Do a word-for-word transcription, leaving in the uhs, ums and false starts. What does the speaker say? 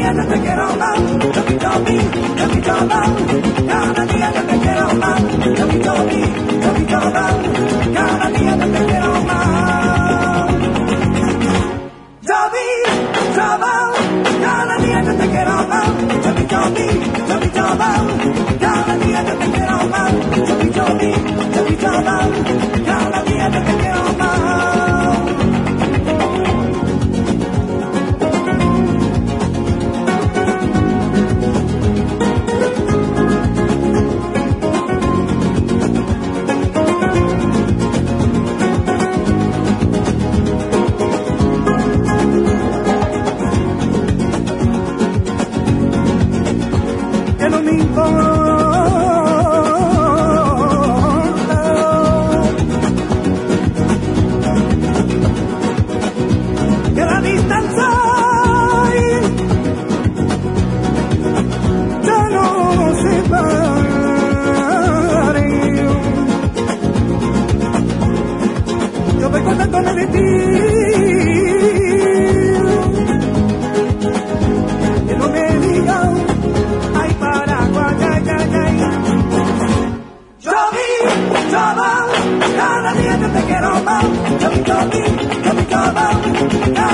día yo te quiero más, Chopi Chopi, Chopi Chopi, cada día yo te quiero más, Chopi Chopi, Chopi Chopi, cada día yo te quiero más. Chopi, Chopi, cada día yo te quiero más, Chopi Chopi, Chopi Chopi, cada día yo te quiero más, Chopi Chopi, Chopi Chopi, cada día yo te quiero más. De ti, que no me digan, ay Paraguay, ay, ay, ay. Yo vi, yo va, cada día yo te quiero más, yo vi, yo vi, yo vi, yo va.